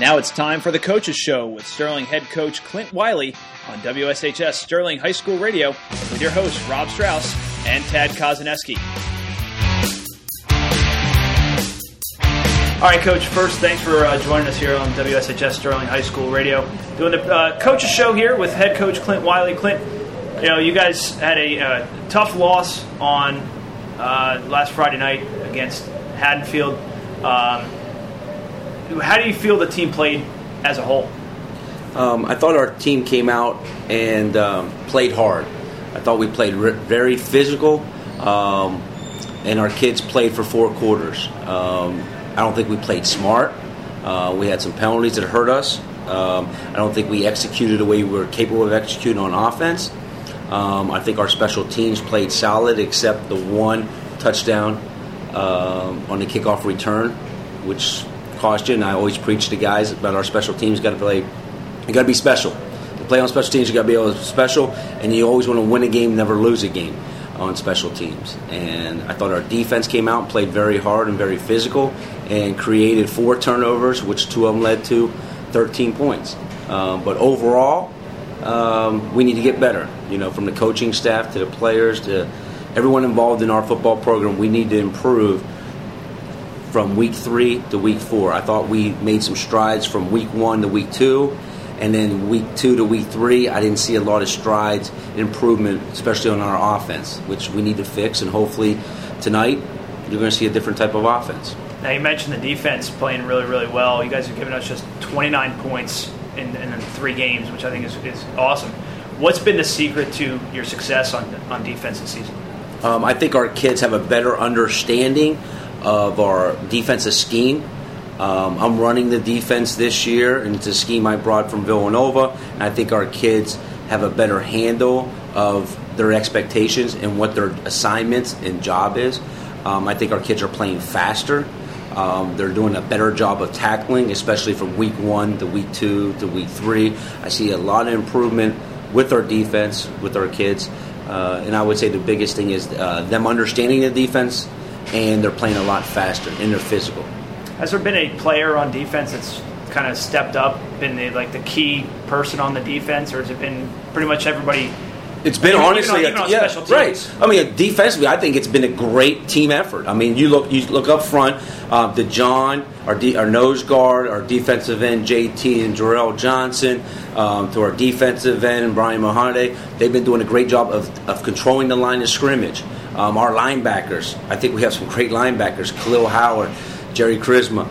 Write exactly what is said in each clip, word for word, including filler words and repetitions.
Now it's time for the Coaches Show with Sterling head coach Clint Wiley on W S H S Sterling High School Radio with your hosts Rob Strauss and Tad Kozaneski. All right, Coach, first, thanks for uh, joining us here on W S H S Sterling High School Radio. Doing the uh, Coaches Show here with head coach Clint Wiley. Clint, you know, you guys had a uh, tough loss on uh, last Friday night against Haddonfield. Um, how do you feel the team played as a whole? Um, I thought our team came out and um, played hard. I thought we played re- very physical, um, and our kids played for four quarters. Um, I don't think we played smart. Uh, we had some penalties that hurt us. Um, I don't think we executed the way we were capable of executing on offense. Um, I think our special teams played solid, except the one touchdown um, on the kickoff return, which cost you. And I always preach to guys about our special teams. Got to play. You got to be special. To play on special teams, you got to be able to be special, and you always want to win a game, never lose a game on special teams. And I thought our defense came out and played very hard and very physical and created four turnovers, which two of them led to thirteen points. Um, but overall, um, we need to get better. You know, from the coaching staff to the players to everyone involved in our football program, we need to improve from week three to week four. I thought we made some strides from week one to week two. And then week two to week three, I didn't see a lot of strides, improvement, especially on our offense, which we need to fix. And hopefully tonight, you're going to see a different type of offense. Now, you mentioned the defense playing really, really well. You guys have given us just twenty-nine points in, in three games, which I think is, is awesome. What's been the secret to your success on, on defense this season? Um, I think our kids have a better understanding of our defensive scheme. Um, I'm running the defense this year, and it's a scheme I brought from Villanova. And I think our kids have a better handle of their expectations and what their assignments and job is. Um, I think our kids are playing faster. Um, they're doing a better job of tackling, especially from week one to week two to week three. I see a lot of improvement with our defense, with our kids. Uh, and I would say the biggest thing is uh, them understanding the defense, and they're playing a lot faster, and they're physical. Has there been a player on defense that's kind of stepped up, been the, like the key person on the defense, or has it been pretty much everybody? It's been even, honestly, even on, even a, on yeah, right. I mean, defensively, I think it's been a great team effort. I mean, you look, you look up front, uh, to John, our de- our nose guard, our defensive end J T and Jarrell Johnson, um, to our defensive end Brian Mohade. They've been doing a great job of of controlling the line of scrimmage. Um, our linebackers, I think we have some great linebackers: Khalil Howard, Jerry Charisma,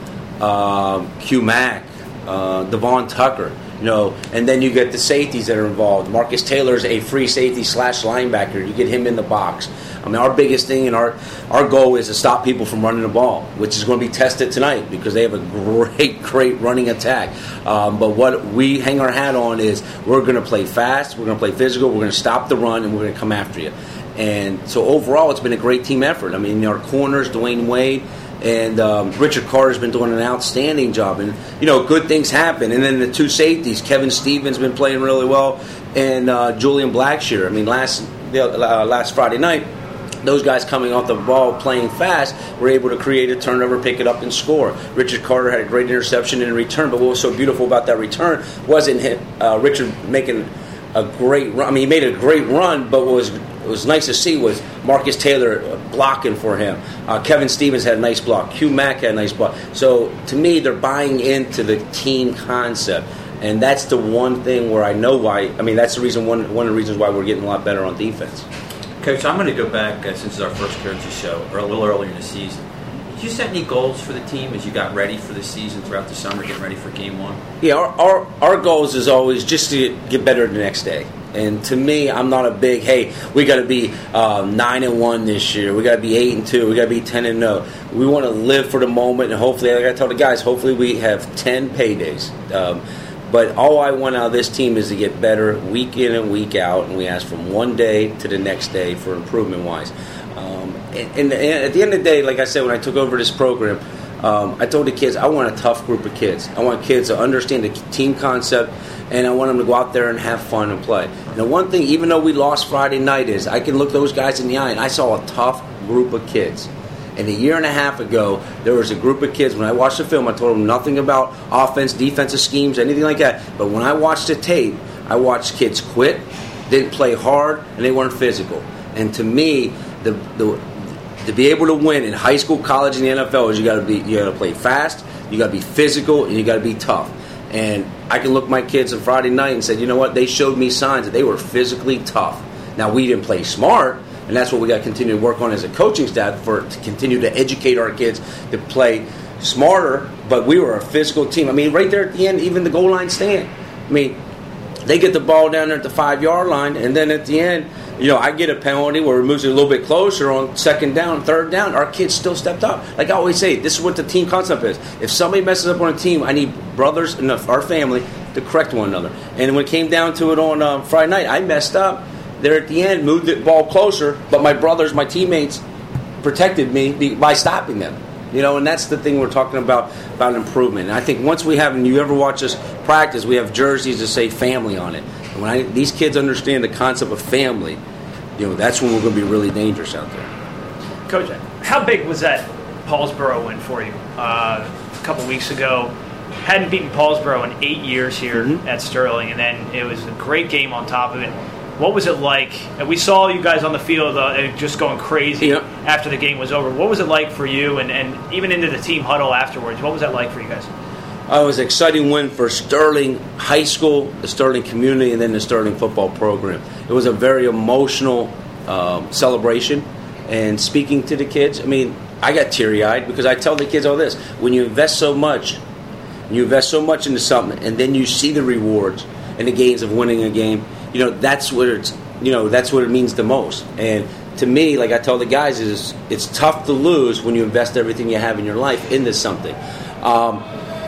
um, Q Mac, uh, Devon Tucker. You know, and then you get the safeties that are involved. Marcus Taylor's a free safety slash linebacker. You get him in the box. I mean, our biggest thing and our our goal is to stop people from running the ball, which is going to be tested tonight because they have a great, great running attack. Um, but what we hang our hat on is we're going to play fast, we're going to play physical, we're going to stop the run, and we're going to come after you. And so overall, it's been a great team effort. I mean, our corners, Dwayne Wade, and um, Richard Carter's been doing an outstanding job. And, you know, good things happen. And then the two safeties, Kevin Stevens been playing really well, and uh, Julian Blackshear. I mean, last uh, last Friday night, those guys coming off the ball playing fast were able to create a turnover, pick it up, and score. Richard Carter had a great interception in return, but what was so beautiful about that return wasn't him, uh, Richard making a great run. I mean, he made a great run, but what was it was nice to see was Marcus Taylor blocking for him. Uh, Kevin Stevens had a nice block. Q Mac had a nice block. So, to me, they're buying into the team concept. And that's the one thing where I know why. I mean, that's the reason. One one of the reasons why we're getting a lot better on defense. Coach, I'm going to go back, uh, since it's our first coaches show, or a little earlier in the season. Did you set any goals for the team as you got ready for the season throughout the summer, getting ready for game one? Yeah, our our, our goals is always just to get better the next day. And to me, I'm not a big, hey, we got to be um, nine and one this year. We got to be eight and two. We got to be ten and no. We want to live for the moment, and hopefully, like I tell the guys, hopefully we have ten paydays. Um, but all I want out of this team is to get better week in and week out, and we ask from one day to the next day for improvement wise. Um, and, and, and at the end of the day, like I said, when I took over this program, um, I told the kids I want a tough group of kids. I want kids to understand the team concept. And I want them to go out there and have fun and play. And the one thing, even though we lost Friday night, is I can look those guys in the eye, and I saw a tough group of kids. And a year and a half ago, there was a group of kids. When I watched the film, I told them nothing about offense, defensive schemes, anything like that. But when I watched the tape, I watched kids quit, didn't play hard, and they weren't physical. And to me, the the to be able to win in high school, college, and the N F L is you got to be you got to play fast, you got to be physical, and you got to be tough. And I can look my kids on Friday night and say, you know what? They showed me signs that they were physically tough. Now, we didn't play smart, and that's what we got to continue to work on as a coaching staff for to continue to educate our kids to play smarter. But we were a physical team. I mean, right there at the end, even the goal line stand. I mean, they get the ball down there at the five-yard line, and then at the end, you know, I get a penalty where we move it a little bit closer on second down, third down. Our kids still stepped up. Like I always say, this is what the team concept is. If somebody messes up on a team, I need brothers in our family to correct one another. And when it came down to it on uh, Friday night, I messed up. There at the end, moved the ball closer, but my brothers, my teammates, protected me by stopping them. You know, and that's the thing we're talking about, about improvement. And I think once we have, and you ever watch us practice, we have jerseys that say family on it. And when I, these kids understand the concept of family, you know, that's when we're going to be really dangerous out there. Coach, how big was that Paulsboro win for you uh, a couple weeks ago? Hadn't beaten Paulsboro in eight years here mm-hmm. at Sterling, and then it was a great game on top of it. What was it like? And we saw you guys on the field uh, just going crazy yep. after the game was over. What was it like for you, and, and even into the team huddle afterwards? What was that like for you guys? Uh, it was an exciting win for Sterling High School, the Sterling community, and then the Sterling football program. It was a very emotional um, celebration. And speaking to the kids, I mean, I got teary-eyed because I tell the kids all this. When you invest so much, you invest so much into something, and then you see the rewards and the gains of winning a game, you know, that's what it's, you know, that's what it means the most. And to me, like I tell the guys, is it's tough to lose when you invest everything you have in your life into something. Um,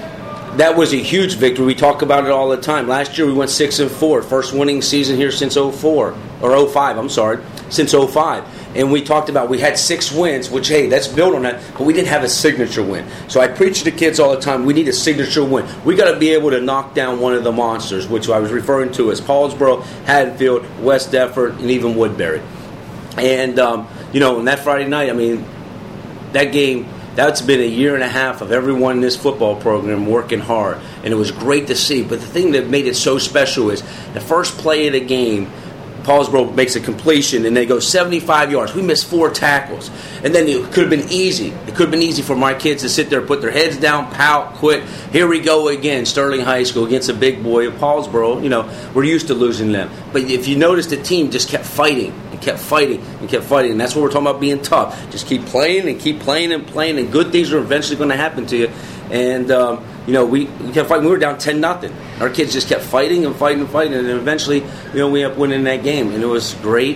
that was a huge victory. We talk about it all the time. Last year we went six and four, first winning season here since oh four or oh five. I'm sorry, since oh five. And we talked about we had six wins, which, hey, let's build on that, but we didn't have a signature win. So I preach to the kids all the time, we need a signature win. We got to be able to knock down one of the monsters, which I was referring to as Paulsboro, Haddonfield, West Deptford, and even Woodbury. And, um, you know, on that Friday night, I mean, that game, that's been a year and a half of everyone in this football program working hard. And it was great to see. But the thing that made it so special is the first play of the game, Paulsboro makes a completion, and they go seventy-five yards. We missed four tackles. And then it could have been easy. It could have been easy for my kids to sit there, put their heads down, pout, quit. Here we go again, Sterling High School against a big boy of Paulsboro. You know, we're used to losing them. But if you notice, the team just kept fighting and kept fighting and kept fighting. And that's what we're talking about, being tough. Just keep playing and keep playing and playing, and good things are eventually going to happen to you. And, um, you know, we, we kept fighting. We were down ten nothing. Our kids just kept fighting and fighting and fighting, and eventually, you know, we ended up winning that game. And it was great.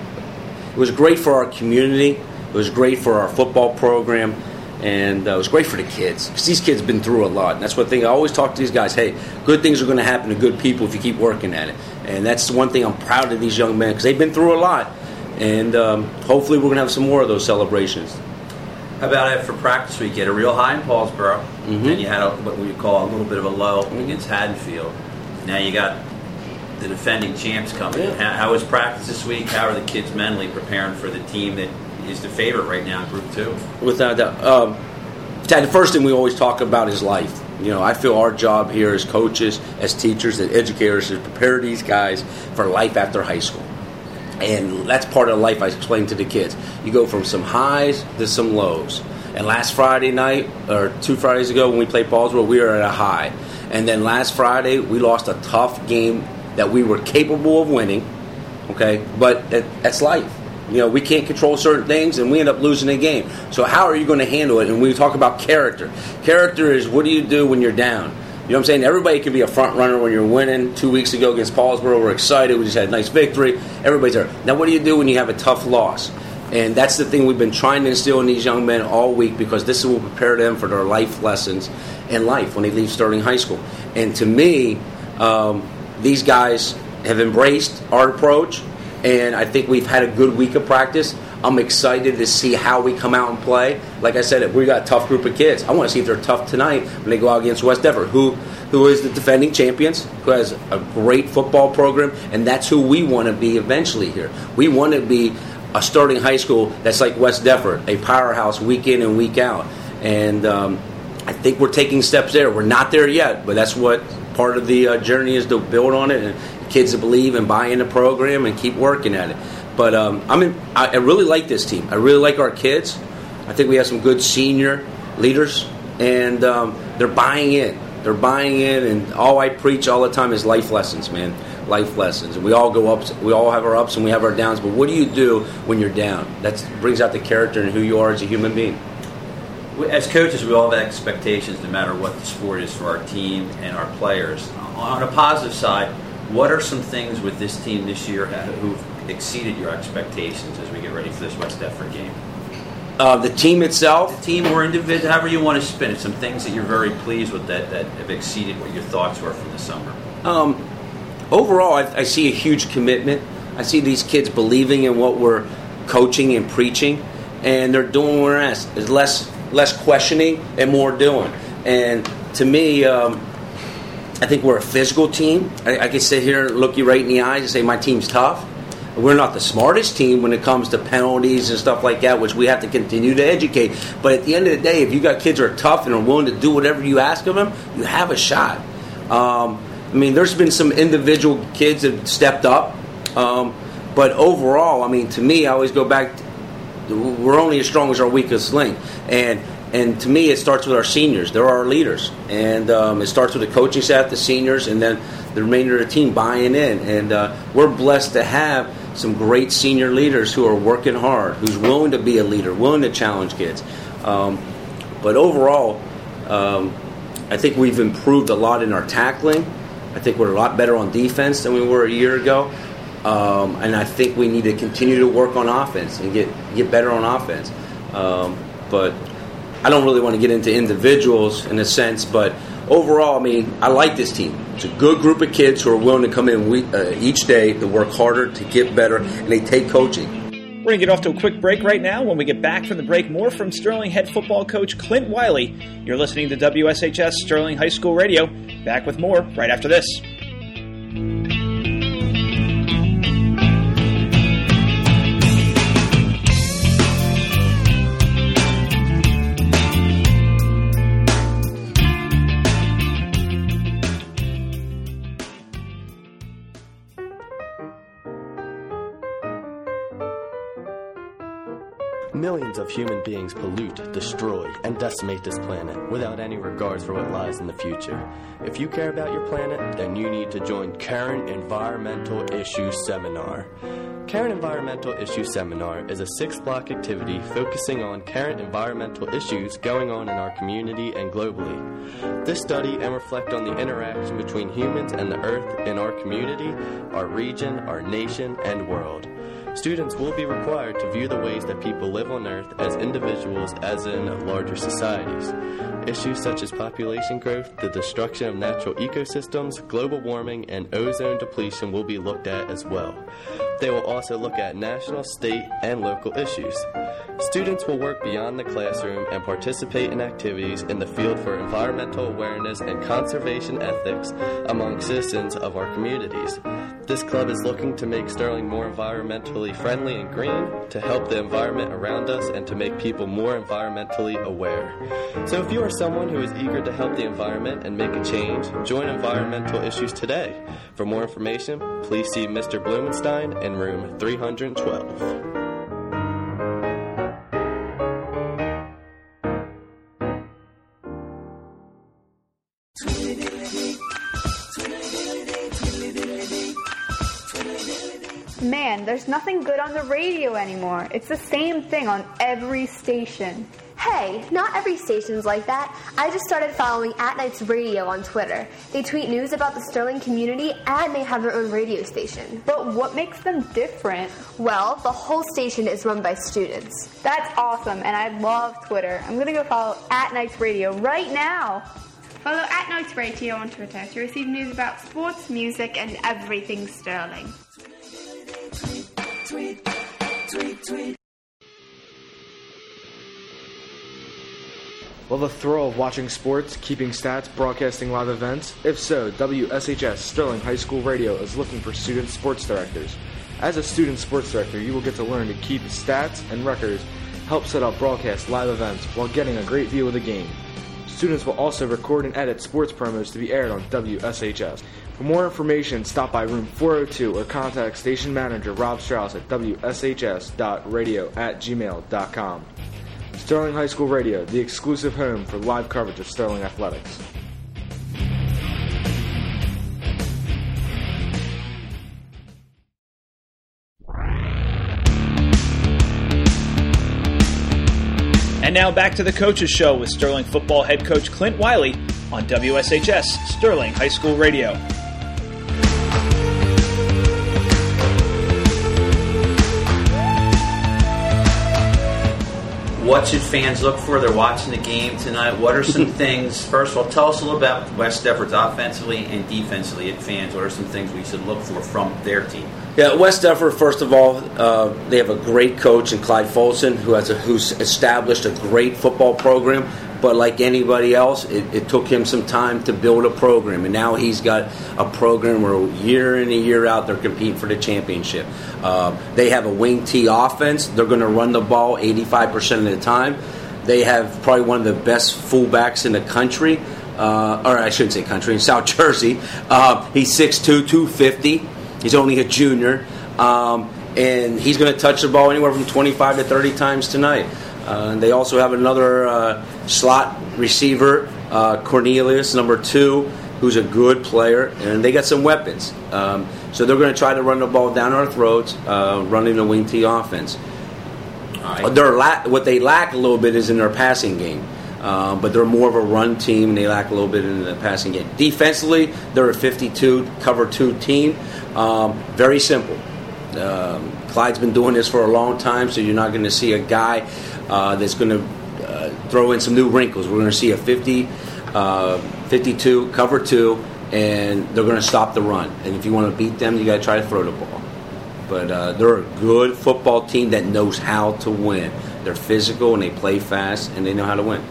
It was great for our community. It was great for our football program. And uh, it was great for the kids. Because these kids have been through a lot. And that's one thing I always talk to these guys. Hey, good things are going to happen to good people if you keep working at it. And that's the one thing I'm proud of these young men, because they've been through a lot. And um, hopefully we're going to have some more of those celebrations. How about after practice week? You had a real high in Paulsboro, mm-hmm. and you had a, what we call a little bit of a low mm-hmm. against Haddonfield. Now you got the defending champs coming. Yeah. How, how was practice this week? How are the kids mentally preparing for the team that is the favorite right now in Group Two? Without doubt. Um, Tad, the first thing we always talk about is life. You know, I feel our job here as coaches, as teachers, as educators, is to prepare these guys for life after high school. And that's part of life I explain to the kids. You go from some highs to some lows. And last Friday night, or two Fridays ago when we played Paulsboro, we were at a high. And then last Friday, we lost a tough game that we were capable of winning. Okay? But that, that's life. You know, we can't control certain things, and we end up losing a game. So how are you going to handle it? And we talk about character. Character is, what do you do when you're down? You know what I'm saying? Everybody can be a front runner when you're winning. Two weeks ago against Paulsboro, we're excited. We just had a nice victory. Everybody's there. Now, what do you do when you have a tough loss? And that's the thing we've been trying to instill in these young men all week, because this will prepare them for their life lessons in life when they leave Sterling High School. And to me, um, these guys have embraced our approach, and I think we've had a good week of practice. I'm excited to see how we come out and play. Like I said, we got a tough group of kids. I want to see if they're tough tonight when they go out against West Deptford, who who is the defending champions, who has a great football program, and that's who we want to be eventually here. We want to be a Sterling High School that's like West Deptford, a powerhouse week in and week out. And um, I think we're taking steps there. We're not there yet, but that's what part of the uh, journey is, to build on it and kids to believe and buy in the program and keep working at it. But um, I mean, I, I really like this team. I really like our kids. I think we have some good senior leaders, and um, they're buying in. They're buying in, and all I preach all the time is life lessons, man. Life lessons. And we all go up. We all have our ups and we have our downs. But what do you do when you're down? That brings out the character and who you are as a human being. As coaches, we all have expectations, no matter what the sport is, for our team and our players. On a positive side, what are some things with this team this year who've exceeded your expectations as we get ready for this West Deptford game? Uh, the team itself? The team or individual, however you want to spin it. Some things that you're very pleased with that, that have exceeded what your thoughts were from the summer. Um, overall, I, I see a huge commitment. I see these kids believing in what we're coaching and preaching, and they're doing what we're asked. There's less, less questioning and more doing. And to me, um, I think we're a physical team. I, I can sit here and look you right in the eyes and say my team's tough. We're not the smartest team when it comes to penalties and stuff like that, which we have to continue to educate. But at the end of the day, if you got kids who are tough and are willing to do whatever you ask of them, you have a shot. Um, I mean, there's been some individual kids that have stepped up. Um, but overall, I mean, to me, I always go back to, we're only as strong as our weakest link. And and to me, it starts with our seniors. They're our leaders. And um, it starts with the coaching staff, the seniors, and then the remainder of the team buying in. And uh, we're blessed to have some great senior leaders who are working hard, who's willing to be a leader, willing to challenge kids. Um, but overall, um, I think we've improved a lot in our tackling. I think we're a lot better on defense than we were a year ago. Um, and I think we need to continue to work on offense and get, get better on offense. Um, but I don't really want to get into individuals in a sense, but overall, I mean, I like this team. It's a good group of kids who are willing to come in week, uh, each day to work harder, to get better, and they take coaching. We're going to get off to a quick break right now. When we get back from the break, more from Sterling head football coach Clint Wiley. You're listening to W S H S Sterling High School Radio. Back with more right after this. Millions of human beings pollute, destroy, and decimate this planet without any regards for what lies in the future. If you care about your planet, then you need to join Current Environmental Issues Seminar. Current Environmental Issues Seminar is a six-block activity focusing on current environmental issues going on in our community and globally. This study and reflect on the interaction between humans and the earth in our community, our region, our nation, and world. Students will be required to view the ways that people live on Earth as individuals as in larger societies. Issues such as population growth, the destruction of natural ecosystems, global warming, and ozone depletion will be looked at as well. They will also look at national, state, and local issues. Students will work beyond the classroom and participate in activities in the field for environmental awareness and conservation ethics among citizens of our communities. This club is looking to make Sterling more environmentally friendly and green, to help the environment around us, and to make people more environmentally aware. So if you are someone who is eager to help the environment and make a change, join Environmental Issues today. For more information, please see Mister Blumenstein in room three hundred twelve. Man, there's nothing good on the radio anymore. It's the same thing on every station. Hey, not every station's like that. I just started following At Nights Radio on Twitter. They tweet news about the Sterling community and they have their own radio station. But what makes them different? Well, the whole station is run by students. That's awesome, and I love Twitter. I'm gonna go follow At Nights Radio right now. Follow At Nights Radio on Twitter to receive news about sports, music, and everything Sterling. Tweet, tweet, tweet. Love the thrill of watching sports, keeping stats, broadcasting live events? If so, W S H S Sterling High School Radio is looking for student sports directors. As a student sports director, you will get to learn to keep stats and records, help set up broadcast live events while getting a great view of the game. Students will also record and edit sports promos to be aired on W S H S. For more information, stop by room four oh two or contact station manager Rob Strauss at W S H S dot radio at gmail dot com. Sterling High School Radio, the exclusive home for live coverage of Sterling athletics. And now back to the Coaches Show with Sterling football head coach Clint Wiley on W S H S Sterling High School Radio. What should fans look for? They're watching the game tonight. What are some things? First of all, tell us a little about West Effort's offensively and defensively at fans. What are some things we should look for from their team? Yeah, West Effort, first of all, uh, they have a great coach in Clyde Folson who has a, who's established a great football program. But like anybody else, it, it took him some time to build a program. And now he's got a program where year in and year out they're competing for the championship. Uh, they have a wing T offense. They're going to run the ball eighty-five percent of the time. They have probably one of the best fullbacks in the country. Uh, or I shouldn't say country, in South Jersey. Uh, he's six two, two fifty. He's only a junior, um, and he's going to touch the ball anywhere from twenty-five to thirty times tonight. Uh, and they also have another uh, slot receiver, uh, Cornelius, number two, who's a good player, and they got some weapons. Um, so they're going to try to run the ball down our throats, uh, running the wing T offense. Right. They're la- what they lack a little bit is in their passing game. Um, but they're more of a run team, and they lack a little bit in the passing game. Defensively, they're a fifty-two cover two team. Um, very simple. Um, Clyde's been doing this for a long time, so you're not going to see a guy uh, that's going to uh, throw in some new wrinkles. We're going to see a fifty, uh, fifty-two cover two, and they're going to stop the run. And if you want to beat them, you got to try to throw the ball. But uh, they're a good football team that knows how to win. They're physical and they play fast, and they know how to win.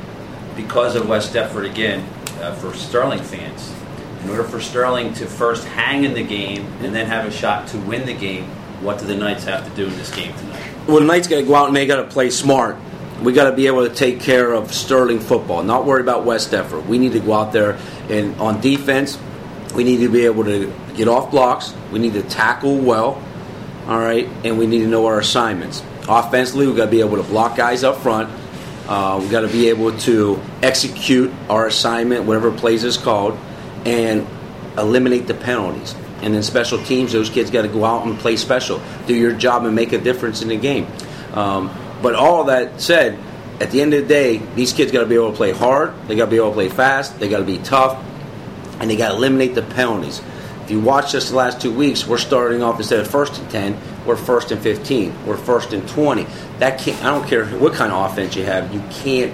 Because of West Effort, again, uh, for Sterling fans, in order for Sterling to first hang in the game and then have a shot to win the game, what do the Knights have to do in this game tonight? Well, the Knights got to go out and they got to play smart. We got to be able to take care of Sterling football, not worry about West Effort. We need to go out there and on defense, we need to be able to get off blocks. We need to tackle well, all right, and we need to know our assignments. Offensively, we got to be able to block guys up front. Uh, we got to be able to execute our assignment, whatever plays is called, and eliminate the penalties. And then special teams, those kids got to go out and play special, do your job and make a difference in the game. Um, but all that said, at the end of the day, these kids got to be able to play hard, they got to be able to play fast, they got to be tough, and they got to eliminate the penalties. If you watch us the last two weeks, we're starting off instead of first and ten, we're first and fifteen, we're first and twenty. That can't. I don't care what kind of offense you have, you can't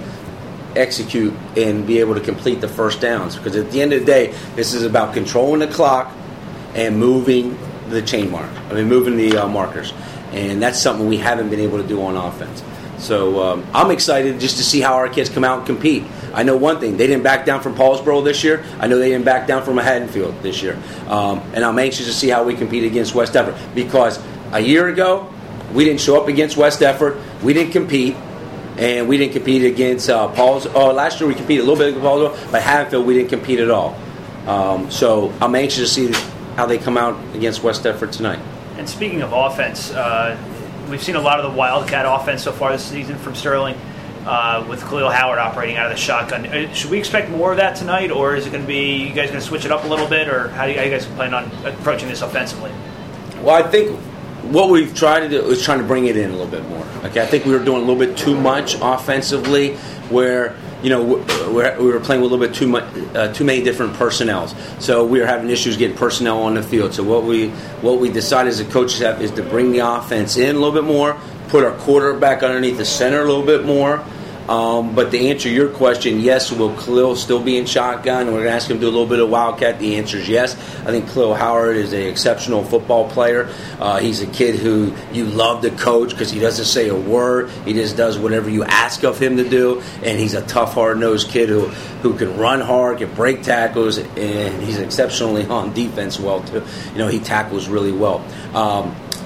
execute and be able to complete the first downs, because at the end of the day, this is about controlling the clock and moving the chain mark. I mean, moving the uh, markers, and that's something we haven't been able to do on offense. So um, I'm excited just to see how our kids come out and compete. I know one thing, they didn't back down from Paulsboro this year. I know they didn't back down from Haddonfield this year. Um, and I'm anxious to see how we compete against West Effort, because a year ago, we didn't show up against West Effort. We didn't compete, and we didn't compete against uh, Paul's. Oh, last year we competed a little bit against Paulsboro, but Haddonfield we didn't compete at all. Um, so I'm anxious to see how they come out against West Effort tonight. And speaking of offense, uh, we've seen a lot of the Wildcat offense so far this season from Sterling, uh, with Khalil Howard operating out of the shotgun. Should we expect more of that tonight, or is it going to be, you guys going to switch it up a little bit, or how do you, how you guys plan on approaching this offensively? Well, I think what we've tried to do is trying to bring it in a little bit more. Okay, I think we were doing a little bit too much offensively, where you know we're, we were playing with a little bit too much, uh, too many different personnels. So we were having issues getting personnel on the field. So what we what we decided as a coach staff is to bring the offense in a little bit more, put our quarterback underneath the center a little bit more. Um, but to answer your question, yes, will Khalil still be in shotgun? And we're going to ask him to do a little bit of Wildcat. The answer is yes. I think Khalil Howard is an exceptional football player. Uh, he's a kid who you love to coach because he doesn't say a word. He just does whatever you ask of him to do. And he's a tough, hard-nosed kid who, who can run hard, can break tackles, and he's exceptionally on defense well, too. You know, he tackles really well. Um,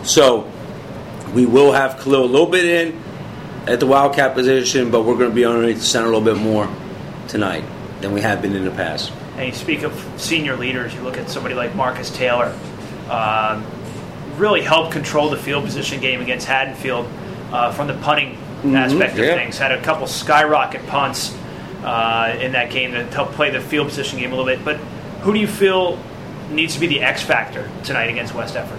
So we will have Khalil a little bit in at the Wildcat position, but we're going to be underneath the center a little bit more tonight than we have been in the past. And you speak of senior leaders. You look at somebody like Marcus Taylor, uh, really helped control the field position game against Haddonfield uh, from the punting mm-hmm. aspect of yeah. things. Had a couple skyrocket punts uh, in that game to help play the field position game a little bit. But who do you feel needs to be the X factor tonight against West Effort?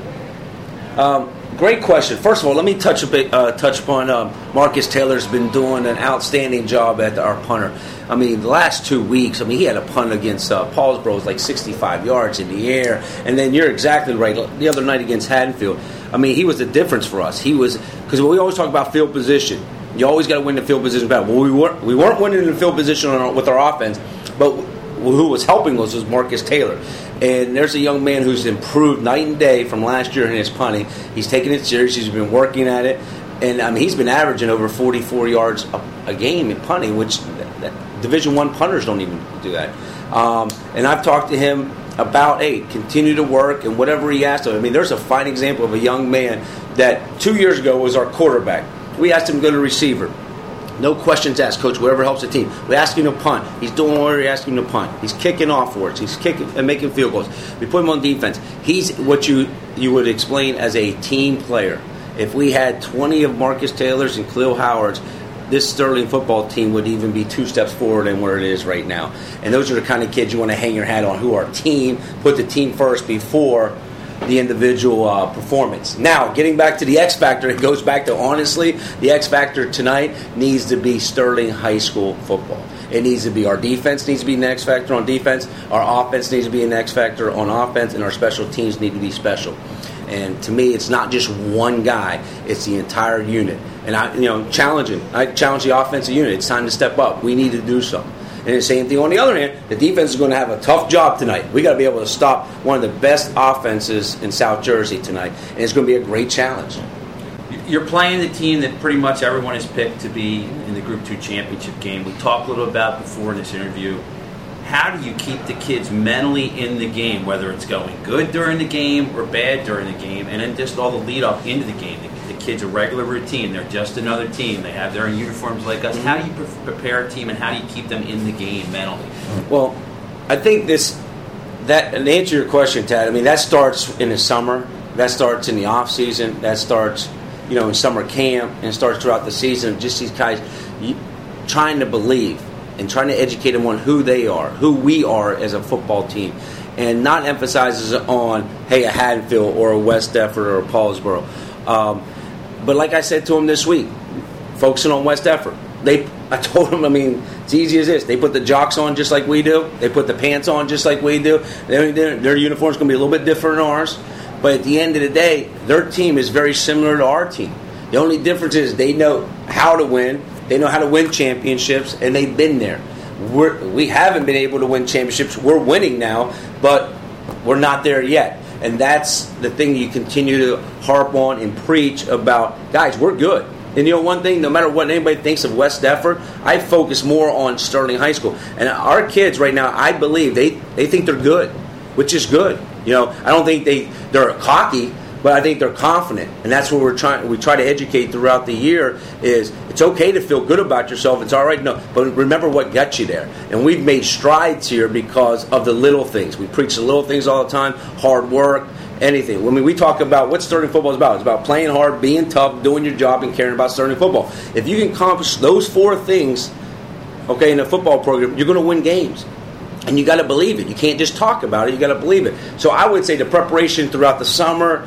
Um, great question. First of all, let me touch a bit, uh, touch upon um, Marcus Taylor's been doing an outstanding job at the, our punter. I mean, the last two weeks, I mean, he had a punt against uh, Paulsboro, it was like sixty-five yards in the air, and then you're exactly right. The other night against Haddonfield, I mean, he was the difference for us. He was because we always talk about field position. You always got to win the field position battle. Well, we weren't we weren't winning the field position on our, with our offense, but who was helping us was Marcus Taylor. And there's a young man who's improved night and day from last year in his punting. He's taken it serious. He's been working at it. And, I mean, he's been averaging over forty-four yards a, a game in punting, which that, that Division One punters don't even do that. Um, and I've talked to him about, hey, continue to work and whatever he asked of him. I mean, there's a fine example of a young man that two years ago was our quarterback. We asked him to go to receiver. No questions asked, coach, whatever helps the team. We ask him to punt. He's doing what we ask him to punt. He's kicking off for us. He's kicking and making field goals. We put him on defense. He's what you you would explain as a team player. If we had twenty of Marcus Taylor's and Khalil Howard's, this Sterling football team would even be two steps forward than where it is right now. And those are the kind of kids you want to hang your hat on, who are team, put the team first before the individual uh, performance. Now, getting back to the X Factor, it goes back to, honestly, the X Factor tonight needs to be Sterling High School football. It needs to be our defense needs to be an X Factor on defense, our offense needs to be an X Factor on offense, and our special teams need to be special. And to me, it's not just one guy, it's the entire unit. And I, you know, challenging. I challenge the offensive unit. It's time to step up. We need to do something. And the same thing on the other hand, the defense is going to have a tough job tonight. We got to be able to stop one of the best offenses in South Jersey tonight, and it's going to be a great challenge. You're playing the team that pretty much everyone has picked to be in the Group Two championship game. We talked a little about before in this interview. How do you keep the kids mentally in the game, whether it's going good during the game or bad during the game, and then just all the lead up into the game? The, the kids a regular routine. They're just another team. They have their own uniforms like us. How do you pre- prepare a team, and how do you keep them in the game mentally? Well, I think this that and to answer your question, Tad. I mean, that starts in the summer. That starts in the off season. That starts, you know, in summer camp, and starts throughout the season. Just these guys you, trying to believe and trying to educate them on who they are, who we are as a football team, and not emphasizes on, hey, a Haddonfield or a West Effort or a Paulsboro. Um, but like I said to them this week, focusing on West Effort. They, I told them, I mean, it's easy as this. They put the jocks on just like we do. They put the pants on just like we do. Their, their uniform's going to be a little bit different than ours. But at the end of the day, their team is very similar to our team. The only difference is they know how to win. They know how to win championships, and they've been there. We're, we haven't been able to win championships. We're winning now, but we're not there yet. And that's the thing you continue to harp on and preach about. Guys, we're good. And you know one thing, no matter what anybody thinks of West Effort, I focus more on Sterling High School. And our kids right now, I believe, they, they think they're good, which is good. You know, I don't think they, they're cocky, but I think they're confident, and that's what we're trying. We try to educate throughout the year. Is it's okay to feel good about yourself. It's all right, no, but remember what got you there. And we've made strides here because of the little things. We preach the little things all the time: hard work, anything. I mean, we talk about what Sterling football is about. It's about playing hard, being tough, doing your job, and caring about Sterling football. If you can accomplish those four things, okay, in a football program, you're going to win games. And you got to believe it. You can't just talk about it. You got to believe it. So I would say the preparation throughout the summer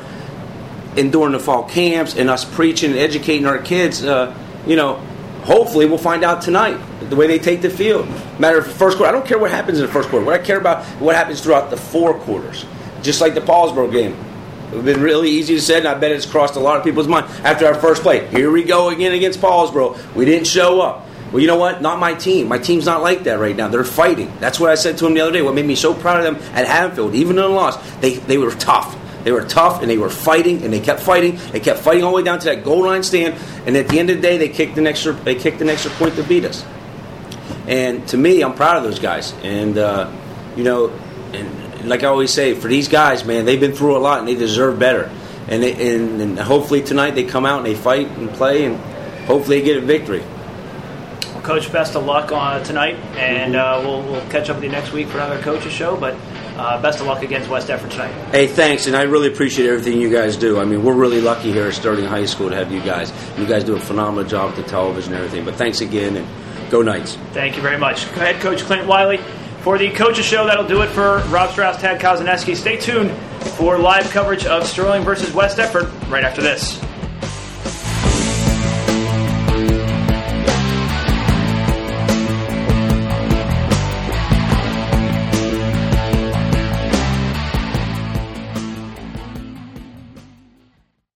and during the fall camps and us preaching and educating our kids, uh, you know, hopefully we'll find out tonight the way they take the field. Matter of first quarter, I don't care what happens in the first quarter. What I care about what happens throughout the four quarters. Just like the Paulsboro game. It's been really easy to say, and I bet it's crossed a lot of people's mind after our first play. Here we go again against Paulsboro. We didn't show up. Well, you know what? Not my team. My team's not like that right now. They're fighting. That's what I said to them the other day. What made me so proud of them at Haddonfield, even in a loss, they, they were tough. They were tough, and they were fighting, and they kept fighting. They kept fighting all the way down to that goal line stand, and at the end of the day, they kicked an extra. They kicked an extra point to beat us. And to me, I'm proud of those guys. And uh, you know, and like I always say, for these guys, man, they've been through a lot, and they deserve better. and, they, and and hopefully tonight they come out and they fight and play, and hopefully they get a victory. Well, Coach, best of luck on tonight, and uh, we'll we'll catch up with you next week for another coaches show. But uh, best of luck against West Defford tonight. Hey, thanks, and I really appreciate everything you guys do. I mean, we're really lucky here at Sterling High School to have you guys. You guys do a phenomenal job with the television and everything. But thanks again, and go Knights. Thank you very much. Head Coach Clint Wiley. For the Coaches Show, that'll do it for Rob Strauss, Tad Kozaneski. Stay tuned for live coverage of Sterling versus West Defford right after this.